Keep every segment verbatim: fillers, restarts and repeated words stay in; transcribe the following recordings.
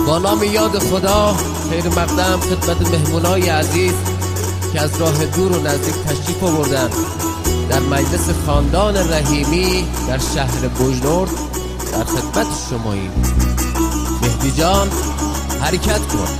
با نام یاد خدا خیر مقدم خدمت مهمونای عزیز که از راه دور و نزدیک تشریف آوردند در مجلس خاندان رحیمی در شهر بوجنورد در خدمت شماییم. مهدی جان حرکت کن.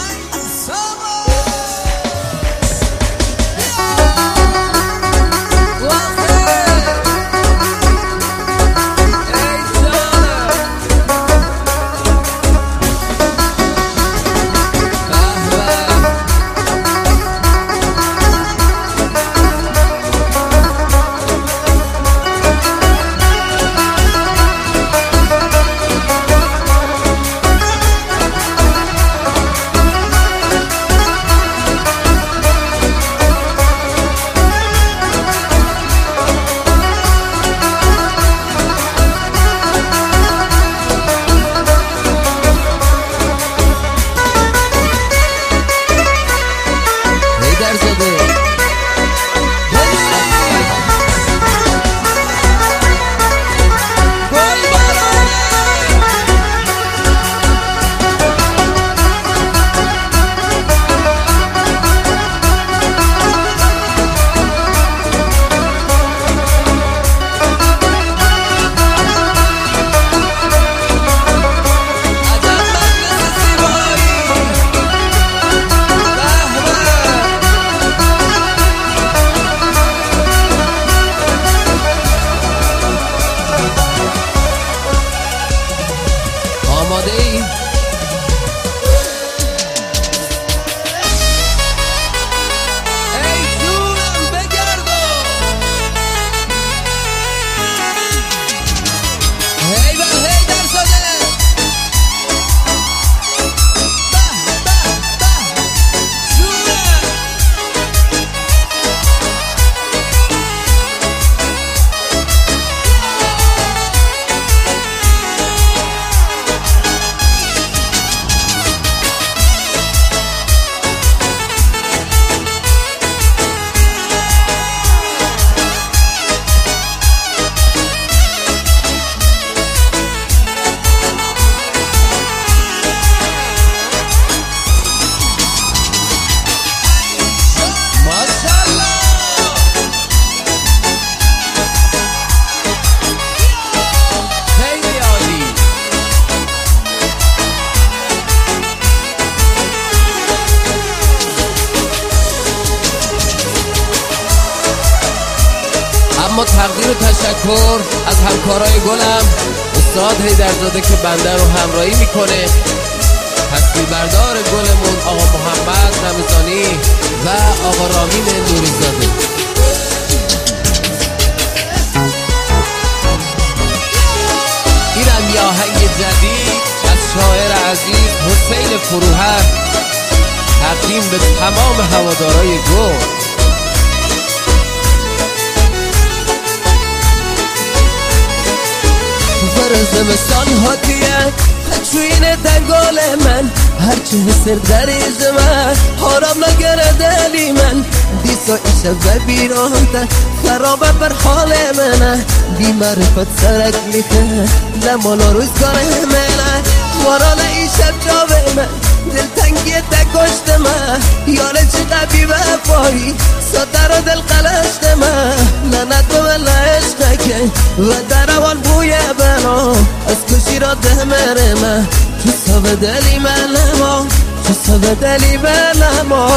اما تقدیر و تشکر از همکارای گلم استاد حیدرزاده که بنده رو همراهی میکنه، تصویربردار گلمون آقا محمد رمضانی و آقا رامین نوریزاده. اینم یه آهنگ جدید از شاعر عزیز حسین فروهر تقدیم به تمام هوادارای گل. زمستان هاتیه پچوین دنگال من هرچه سر دریز من حرام نگره دلی من دیسا ایشه و بیرانته خرابه بر حال منه بی معرفت سرک لیخه زمالا روزگار منه وارانه ایشه جاوه من دلتنگی تکشت من یاره چی قبی وفایی ساده رو دل قلشت من لنت به من عشقه که و دروان بوی بنا از کشی را ده مره من تو سب دلی من ما تو سب دلی من ما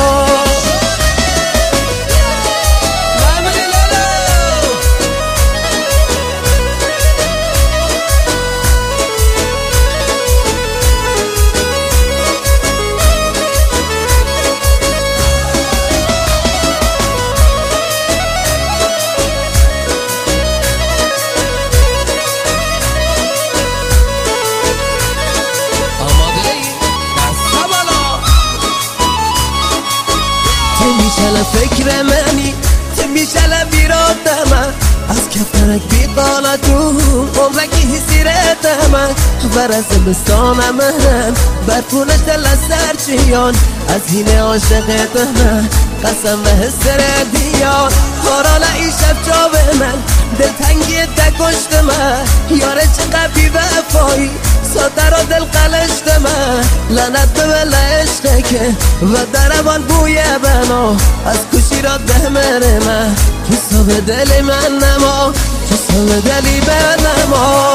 میشل فکر منی تو میشل بیراد من از کفرک بی قالتون عمرکی حسی رد من برز بستانم من برپونش دل از سرچیان از هینه عاشقت من قسم به حس ردیان خارال ای شب جاوه من دلتنگی تکشت من یاره چقدر بی وفایی سادر و دل قلشت من لعنت به ول عشقه که و دربان بوی بنا از کشی را ده مره من کسا به دلی من نما کسا به دلی من نما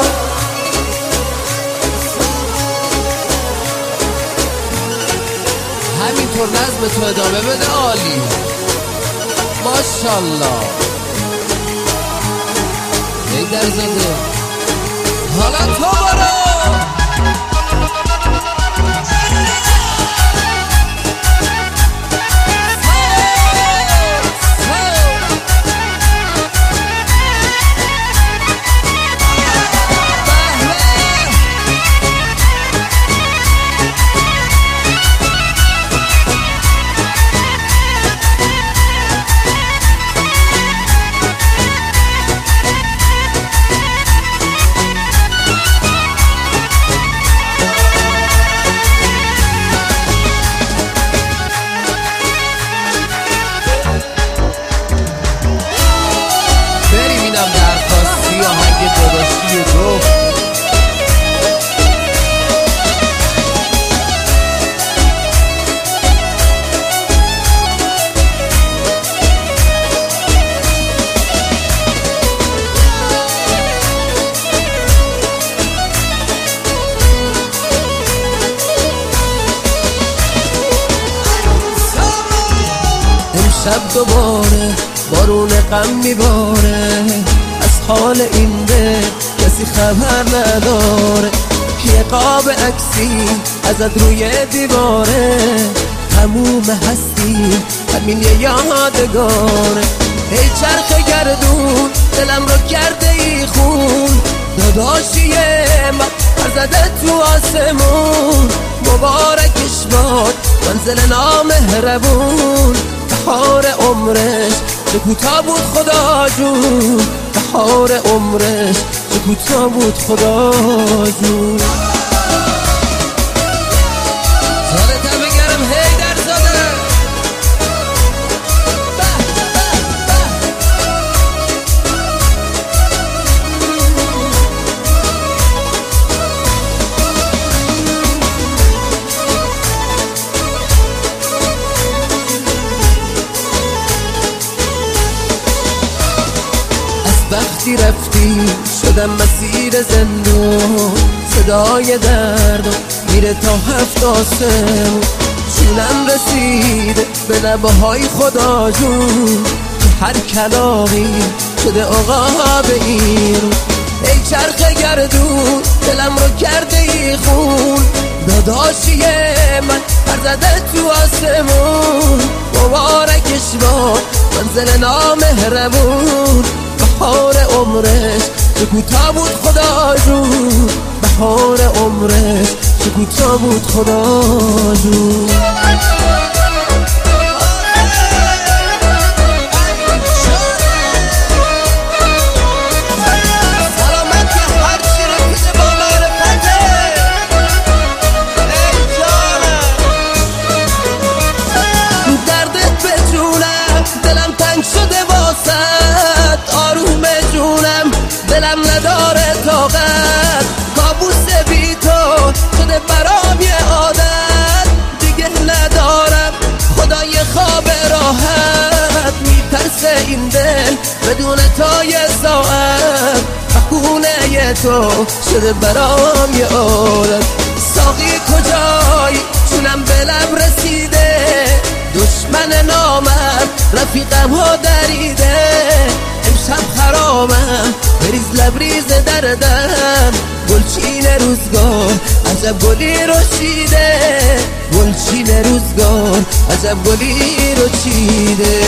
همینطور نظم تو ادامه بده عالی ماشالله حیدر زاده حالا تو برو شب دوباره بارون غم میباره از حال این دل کسی خبر نداره یه قاب عکسی ازت روی دیواره تموم هستی همین یه یادگاره ای چرخ گردون دلم رو کرده ای خون داداشی من پر زده تو آسمون مبارکش باد منزل نامهربون بهار عمرش چه کوتاه بود خدا جون بهار عمرش چه کوتاه بود خدا جون سالت هم بگرم حیدر زاده وقتی رفتی شدم مسیر زندون صدای درد میره تا هفت آسمون چونم رسیده به لبهای خدا جون که هر کلامی شده آقا به این ای چرخ گردون دلم رو کرده ای خون داداشی من پر زده تو آسمون مبارکش باد منزل نامهربون بهار عمرش چه کوتاه بود خدا جون بهار عمرش چه کوتاه بود خدا جون دردت به جونم دلم تنگ شده واسد آروم جونم دلم نداره طاقت کابوس بی تو شده برام یه عادت دیگه ندارم خدای خواب راحت میترسه این دل بدون تا یه ساعت خونه تو شده برام یه عادت ساقی کجایی چونم به لب رسیده دشمن نامم رفیقم ها دریده امشب خرامم بریز لبریز دردم گلچین روزگار عجب گلی رو چیده گلچین روزگار عجب گلی رو چیده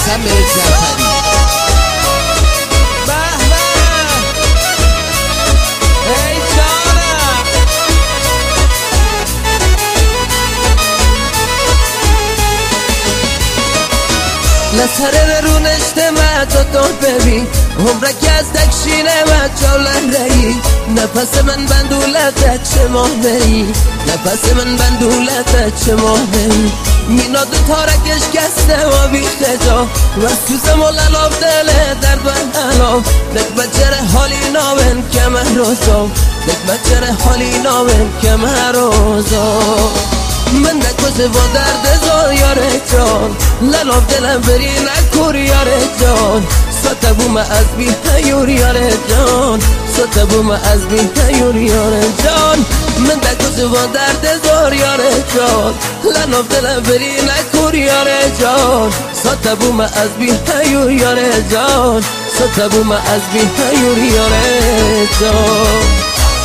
حسن به جعفری. به به ای جانم لسر رو نشته تو تو ببین عمره که از دکشینه و جاله رهی نفس من بندولت چه ماهی نفس من بندولت چه ماهی مینا دو تارکش گسته و بیخته جا و سوزم و للاف دله در بندلام دک بچر حالی ناون که من روزم دک بچر حالی ناون که من روزم من دکوز و درد زار یاره جان للاف دلم بری نکور یاره جان ستبوم از بی هیور یاره جان ستبوم از بی هیور یاره جان من دکوز و درد زار یاره جان للاف دلم بری نکور یاره جان ستبوم از بی هیور یاره جان ستبوم از بی هیور یاره جان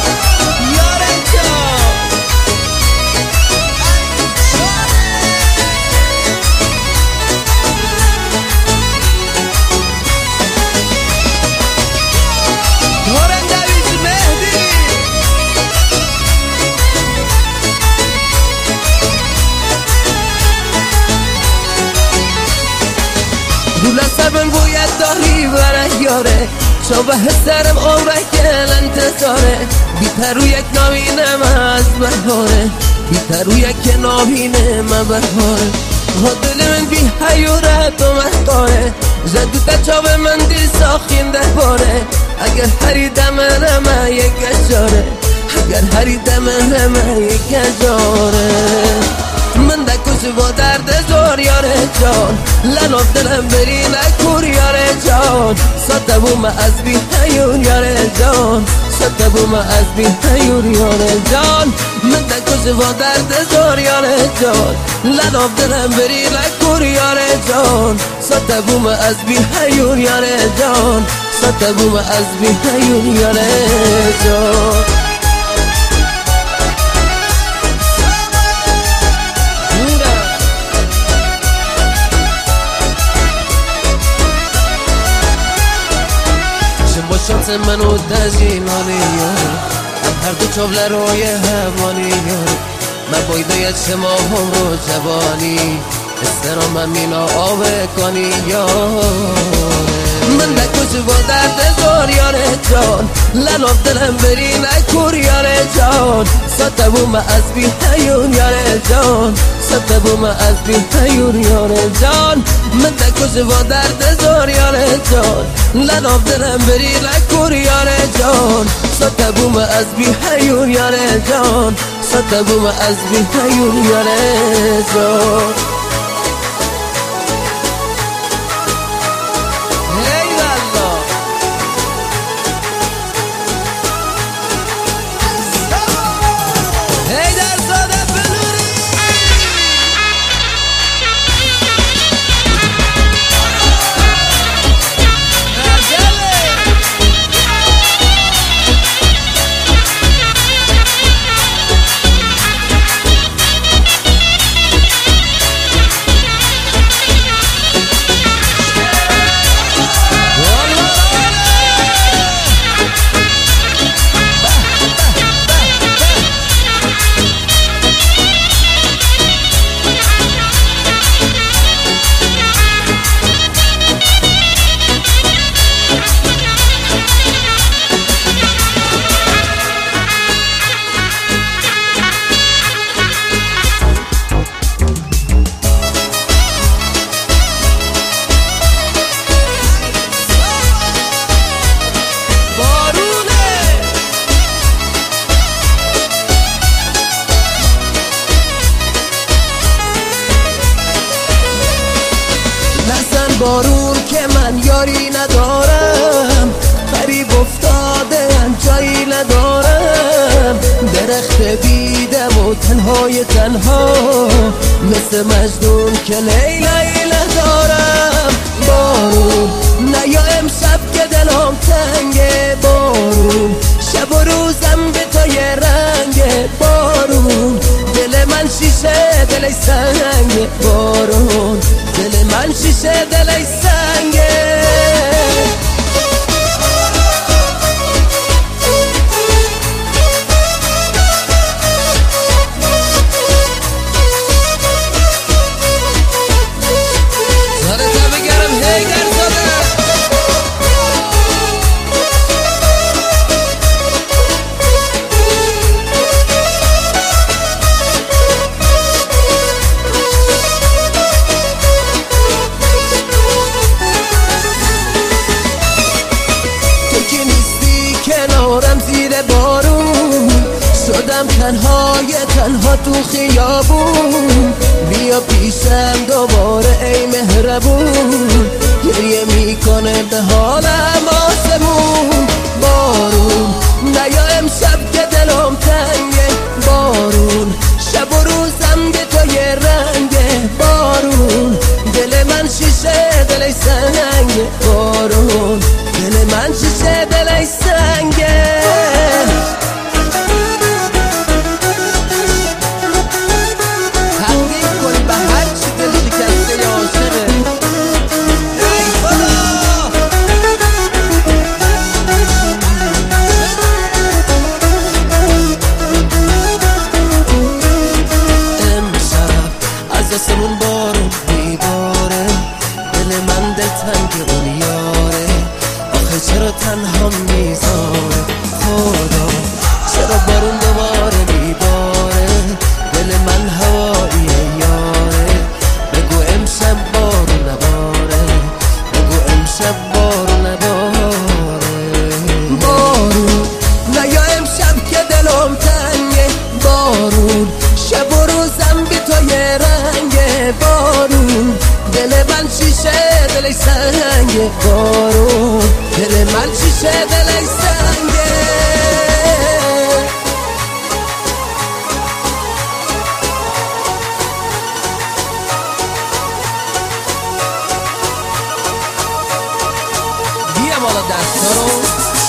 رولا سرم باید داری برای یاره شابه سرم عمره که انتظاره بیتر رو یک نامینه من از بهاره بیتر رو یک نامینه من بهاره ها دل من بی حیورت و مهداره زدو تا چاب من دی ساخینده باره اگر هری دمنه من یک اجاره اگر هری دمنه من یک اجاره من دکوش با درد زور یاره جان لناف دلم بری نکور یاره جان ستبوم از بی هیون یاره جان ستبوم از بی هیون یاره جان من دکوش با درد زور یاره جان لناف دلم بری نکور یاره جان ستبوم از بی هیون یاره جان ستبوم از بی هیون یاره جان شانس منو دزینانی یاره هر دو چوبله روی همانی یاره من بایده شما هم رو جوانی استرام مینا آوه کنی یاره من نکوش با درد زور یاره جان لناف دلم بری نکور یاره جان ستبوم از بی هیون یاره جان ستبوم از بی هیون یاره جان من نکوش با درد زور یاره جان لناف دلم بری نکور یاره جان ستبوم از بی هیون یاره جان ستبوم از بی هیون یاره جان بارون که من یاری ندارم غریب افتاده جایی ندارم درخت بیدم و تنهای تنها مثل مجنون که لیلی ندارم بارون نیا امشب که دلم تنگه بارون شب و روزم به تو یه رنگه بارون دل من شیشه دل سنگه بارون دل من شیشه شیشه دلش سنگه. کنارم زیر بارون شدم تنهای تنها تو خیابون، بیا پیشم دوباره ای مهربون، گریه میکنه به حالم آسمون. بارون نیا امشب که دلم تنگه، بارون شب و روزم به تو یه رنگه، بارون دل من شیشه دلش سنگه، بارون دل من شیشه دلش سنگه. تحقیق کن به هر چی دل شکسته عاشقه. ای خدا امشب از آسمون بارون میباره، دل من دلتنگ اون یاره، آخه چرا تنها میذاره خدا، چرا بارون دوباره میباره، دل من هوایی یاره، بگو امشب بارون نباره، بگو امشب بارون نباره. بارون نیا امشب که دلم تنگه، بارون شب و روزم بی تو یه رنگه، بارون دل من شیشه دلش سنگه، بارون دل من شیشه دلش سنگه. بیا بالا دستا رو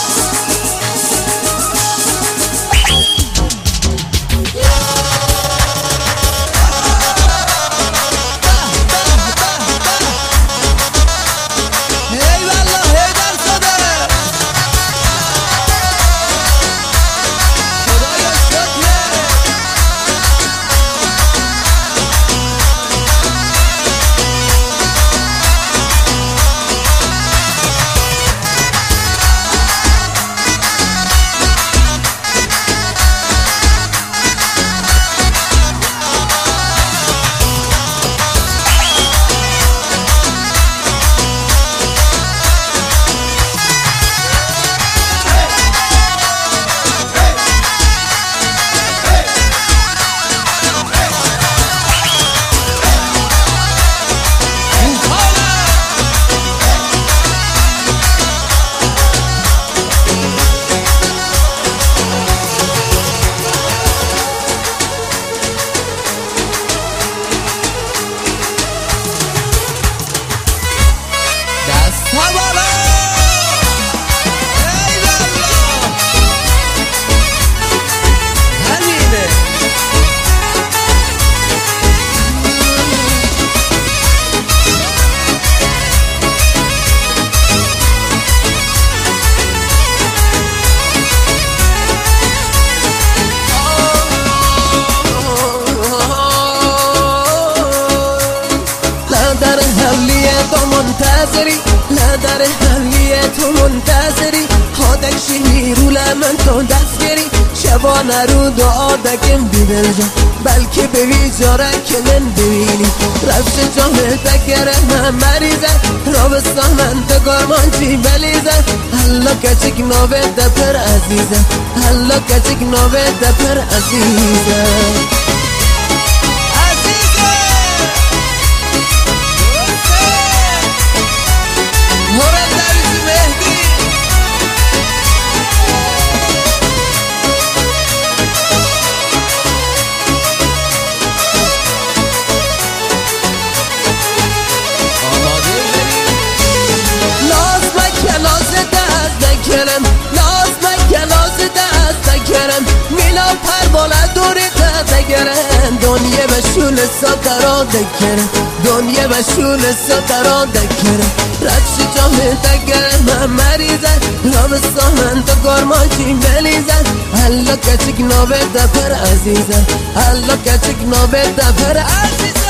منتظری، لا در حلیه تو منتظری، حادکشی نیرو لمن تو دستگری، شبانه رو دعا دکم بیدل جا، بلکه به بیجاره که من ببینی، رفش جامه دکره من مریضه، رابستان من تگارمان چی بلیزه، حالا کچک نوه دپر عزیزه، حالا کچک نوه دپر عزیزه. ناز مکه ناز دست نکرم، مینا پر بالا دوری دست نکرم، دنیا مشون ساترا دکره دنیا مشون ساترا دکره رفشی جامه دکره من مریضه رابستا من تو گرماشی ملیزه هلا کچک نوبه دفر عزیزه هلا کچک نوبه دفر عزیزه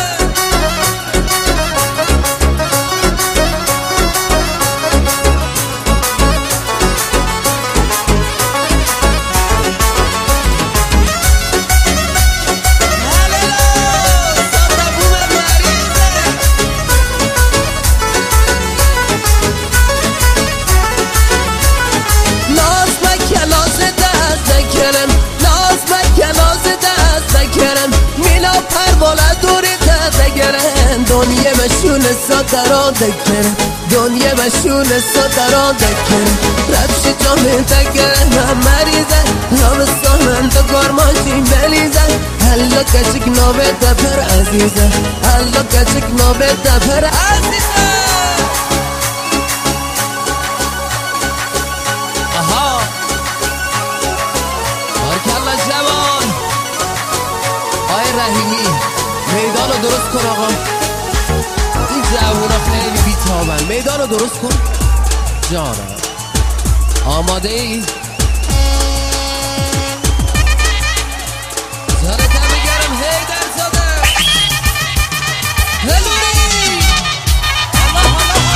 دنیا مشون ساترا دکره دنیا مشون ساترا دکره رفشی جامه دکره من مریضه رابستا من تو گرماشی ملیزه هلا کچک نوبه دفر عزیزه هلا کچک نوبه دفر عزیزه آها بارکالله جوان آی رحیمی میدان رو درست کن آقا این جوونا خیلی بیتابن میدان رو درست کن جانم آماده ای؟ زارتم بگرم هیدر زاده هلوری الله الله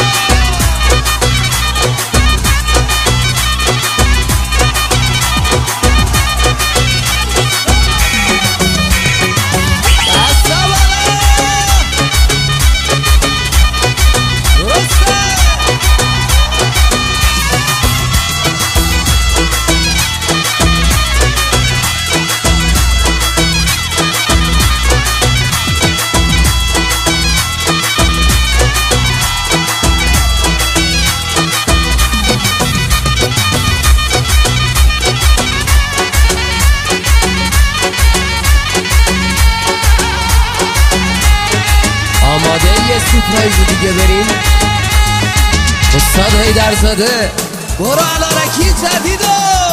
آماده یه سپرایز دیگه بریم استاد هیدر زاده برو علارکی جدیدو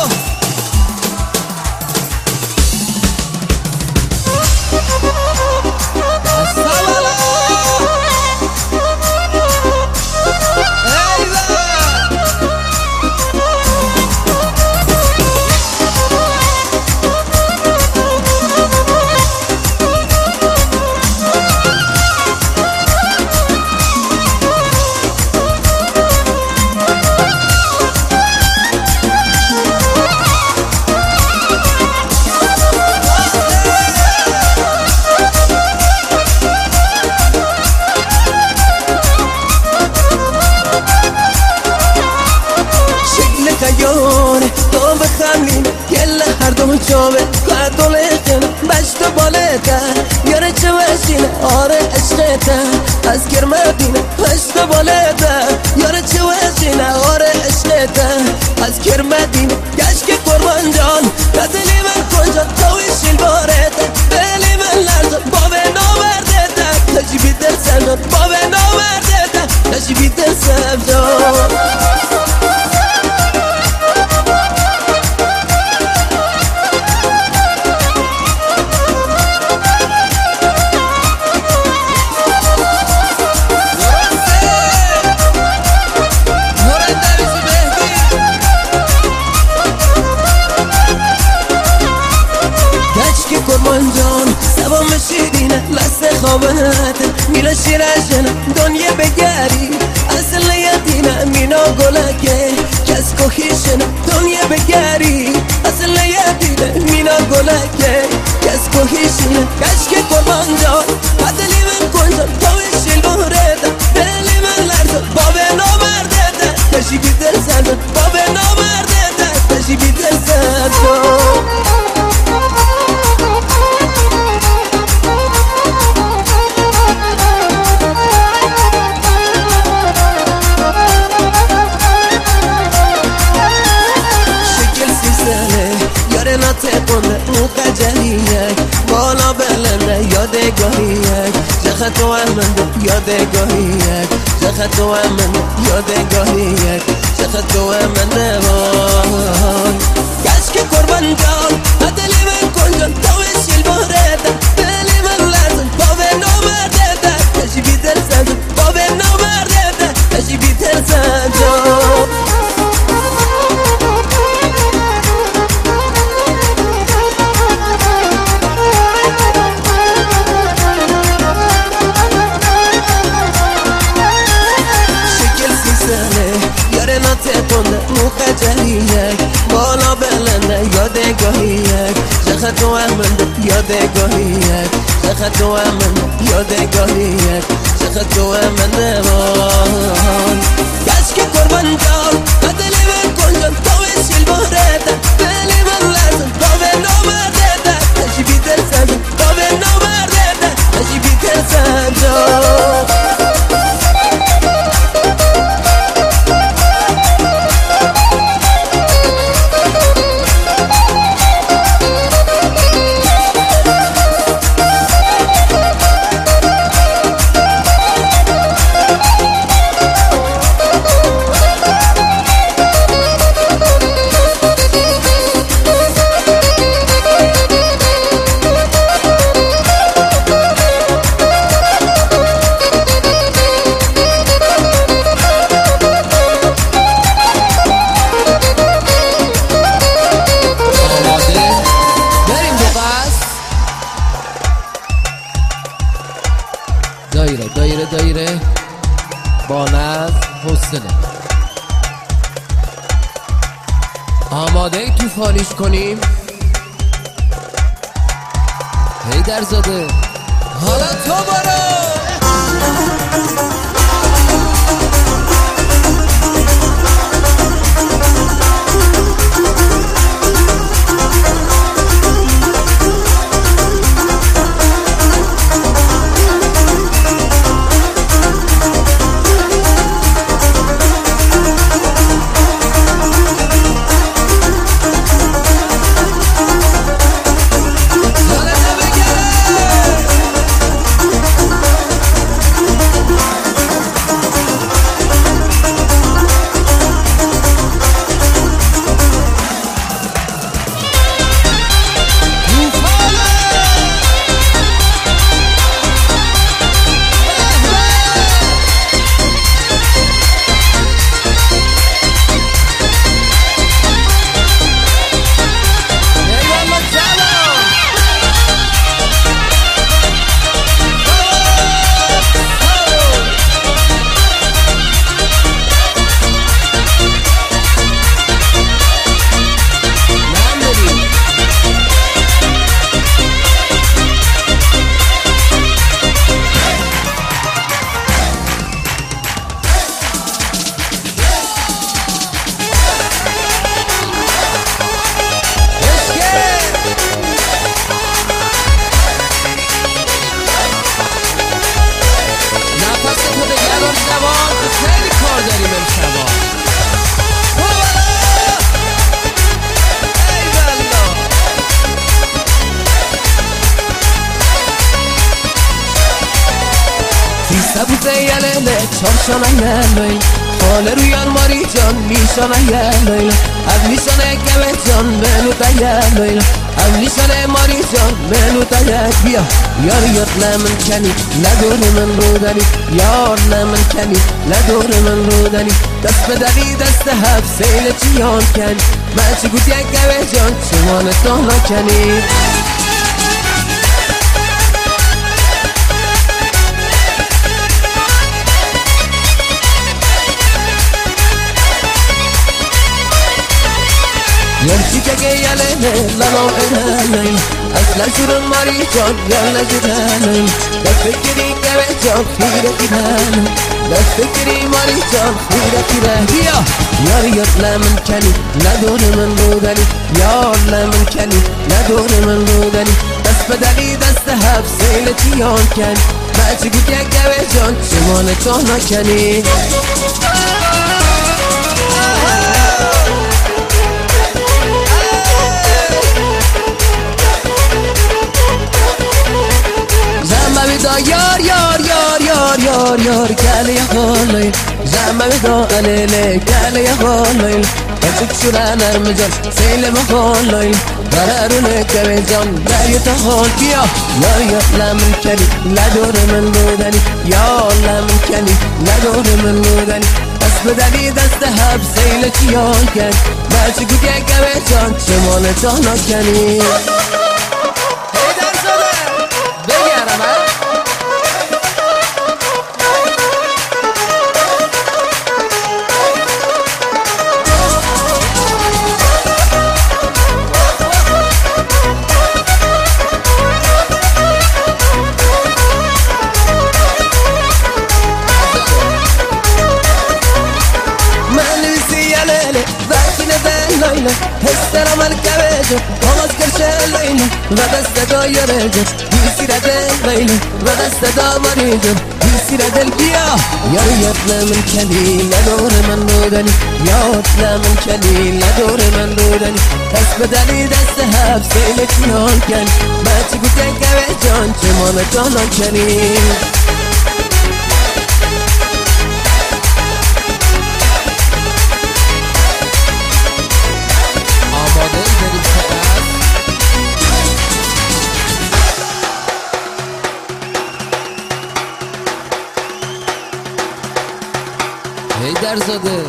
تو بخملیم گله هر دو جامه که دولتن بشت بالته یاره چه وشینه آره عشقته از کرمدینه بشت بالته یاره چه وشینه آره عشقته از کرمدینه گشک قربان جان دلی من کنجا تویشیل بارته دلی من لرزان باب نامردته تجیبی دل سمجان باب نامردته تجیبی دل سمجان قربان جان سبا مشیدینه لسه خوابت میره شیرشن دنیا بگری اصل یتینه مینا گلکه کس کوهیشن دنیا بگری اصل یتینه مینا گلکه کس کوهیشن کشک قربان جان دلی من کنجا تویشیل بورده دلی من لرزه باب نامرده تشیبی دل زنده باب نامرده تشیبی دل زنده موقع جهیک بالا بلنده یادگاهیک جخت و امنده یادگاهیک جخت و امنده یادگاهیک جخت و امنده وای گشک قربان جان دلی من کن جان تویشیل بارده چقدر تو من یادگاریت، چقدر تو من یادگاریت، چقدر تو من نمان کاش که قربان جان بدلی من کنجان تو وشیل بارده دلی من لازم تو به نامرده تشی بی دل سنجان تو به نامرده تشی بی دل سنجان دایره دایره دایره با نظم حوصله. آماده ای تو فالیش کنیم حیدر زاده حالا تو برو. سبوزه یلله چارشانه یلله خاله رویان ماری جان میشانه یلله از میشانه گمه جان منو تا یلله از میشانه ماری جان منو تا یک بیا یار یار لمن کنی لدور من رو دنی یار لمن کنی لدور من رو دنی دست بدنی دست هف سیل چیان کنی من چی گوت یک گمه جان چمان تو نکنی یلچی که یله لالو ایله اصلا شروع ماری جان یله جدانه دست بگیری که جان خیره دیدانه دست بگیری ماری جان خیره خیره بیا یار یار لمن کنی ندور من بودنی یار لمن کنی ندور من بودنی دست بدنی دست هف سیل چیان کنی بچه گوت یک گوه جان چمان تو نکنی دا یار یار یار یار یار یار گله یا خالیل زمه دا علیله گله یا خالیل بچک شده نرم جان سیل مخالیل برارونه که جان دری تا حال بیا یار یار لمن کنی لدور من بودنی یار لمن کنی لدور من بودنی دست بدنی دست هب سیل چیان کن بچه گوت یک گوه جان چمان تا نکنی حیدر زاده بگرم ها بده هسترم الكبيجة خلاص كرشة ليلة غدا استدا يرجع يصير دل غيلة غدا استدا مريجة يصير دل بيا يا يطلع من كليل دور من نودني يا يطلع من كليل دور من نودني بس بدلي دست هاب سيلك يون كان ما تقول كبيجة جمال جانان كليل هیدرزاده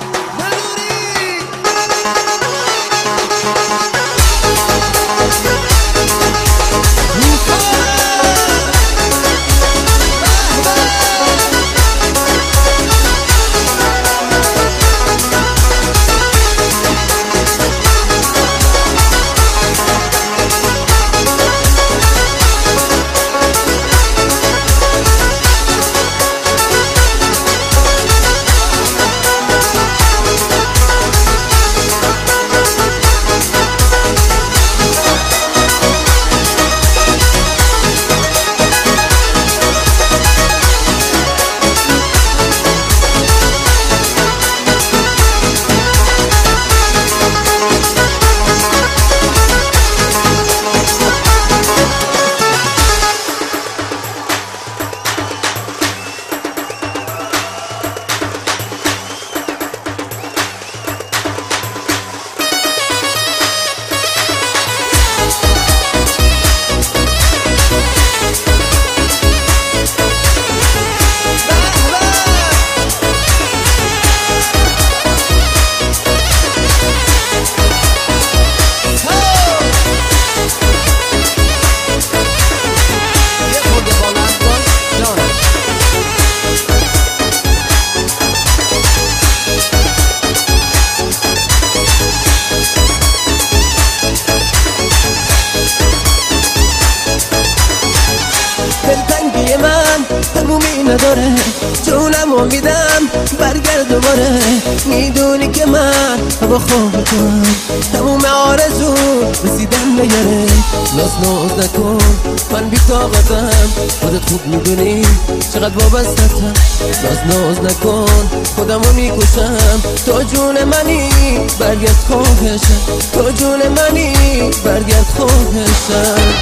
دلتنگی من تمومی نداره جونمو میدم برگرد دوباره میدونی که من با خواب تو تموم آرزو رسیدن نگره ناز ناز نکن من بی طاقتم خودت خوب میدونی چقدر وابستتم ناز ناز نکن خودمو میکشم تو جون منی برگرد خواهشم تو جون منی برگرد خواهشم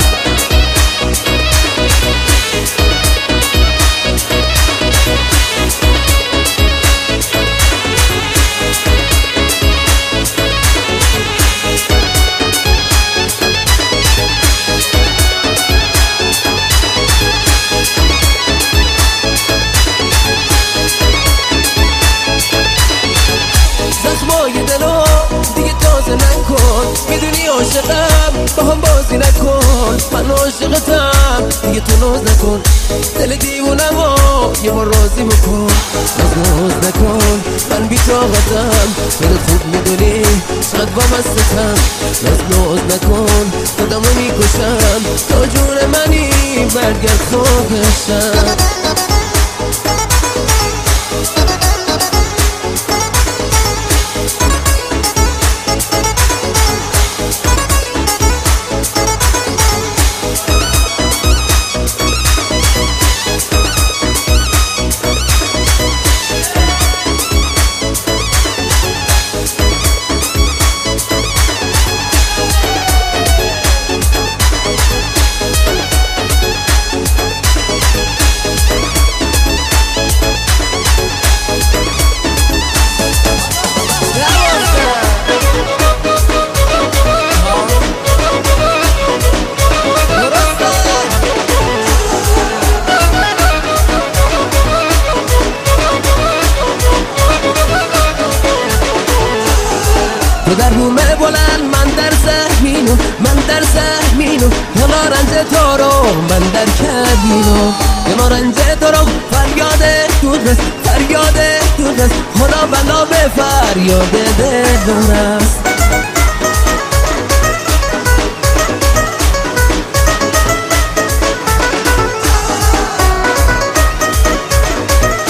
زخمای دلو دیگه تازه نکن میدونی عاشقم با هم بازی نکن من عاشقتم دیگه تو ناز نکن دل دیوونم و یه بار راضی بکن ناز ناز نکن من بی طاقتم خودت خوب میدونی چقدر وابستتم ناز ناز نکن خودمو میکشم تو جون منی برگرد خواهشم تو در بومه بلند من در زهمینو من در زهمینو حالا رنج تو رو من در کبینو حالا رنج تو رو فریاد دودرس فریاد دودرس حالا بنا به فریاد دلونست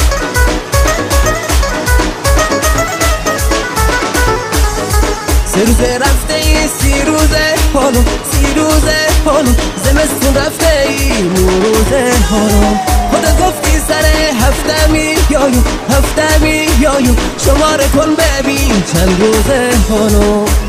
سه روز روزه رفته ای سی روزه حالو سی روزه حالو زمستون رفته ای نو روزه حالو خدا گفتی سر هفته می یایو هفته می یایو شماره کن ببین چند روزه حالو